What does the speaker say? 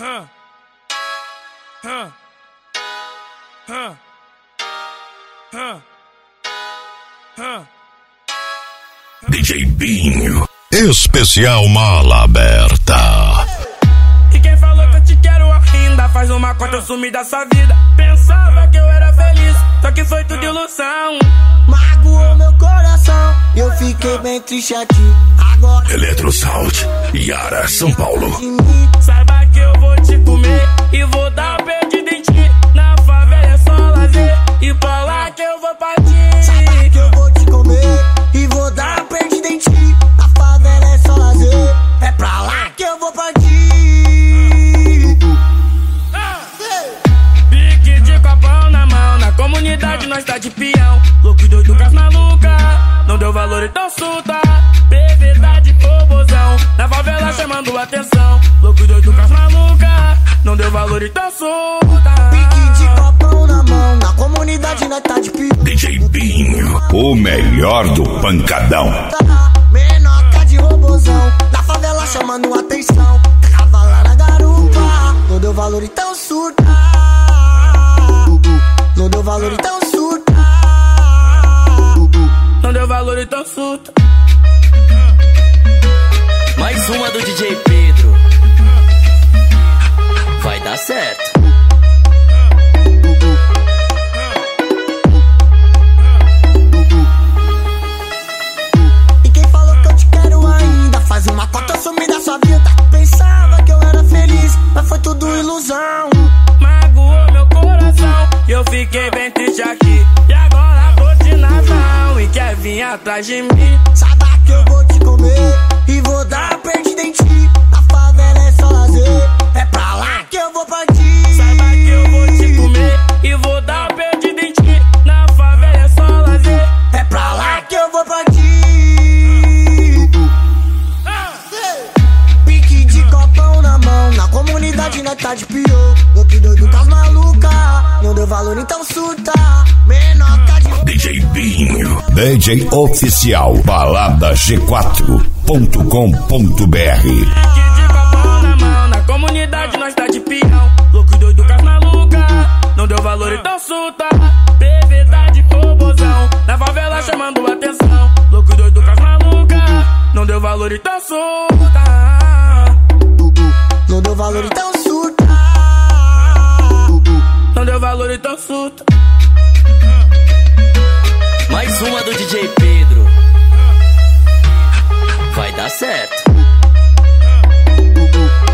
DJ Binho, especial Mala Aberta. E quem falou que eu te quero ainda faz uma cota, eu sumi da sua vida. Pensava que eu era feliz, só que foi tudo ilusão. Magoou meu coração, eu fiquei bem triste aqui. Agora Eletrosound, Yara, São Paulo. Saiba que eu vou te comer e vou dar um perdida em ti. Na favela é só lazer e pra lá que eu vou partir. Saiba que eu vou te comer e vou dar um perdida em ti. Na favela é só lazer, é pra lá que eu vou partir. Pique de copão na mão, na comunidade nós tá de peão. Louco e doido com as maluca, não deu valor então surta. Bevedade, robozão, na favela chamando atenção. Louco e doido com as maluca, não deu valor então surta. Pique de copão na mão, na comunidade nós tá de peão. DJ Binho, o melhor do pancadão. Menoca de robozão, na favela chamando atenção. Cavalar na garupa, não deu valor então surta. Não deu valor então surta. Não deu valor então surta. Mais uma do DJ Pedro. Vai dar certo. E quem falou que eu te quero ainda faz uma cota, eu sumi da sua vida. Pensava que eu era feliz, mas foi tudo ilusão. Magoou meu coração e eu fiquei bem triste aqui. E agora vou de nazão e quer vir atrás de mim. Saiba que eu vou te comer e vou dar perdida em ti. Na favela é só lazer, é pra lá que eu vou partir. Saiba que eu vou te comer e vou dar perdida em ti. Na favela é só lazer, É pra lá que eu vou partir. Pique de copão na mão, na comunidade nós tá de pior. Louco e doido com as maluca, não deu valor então surta. Menoca de DJ Binho, DJ oficial, balada G4.com.br. pique de copão na mão, na comunidade nós tá de peão. Louco e doido com as maluca, não deu valor então surta. Bevedade, robozão, na favela chamando atenção. Louco e doido com as maluca, não deu valor então surta. não deu valor então surta. Não deu valor então surta. Mais uma do DJ Pedro. Vai dar certo.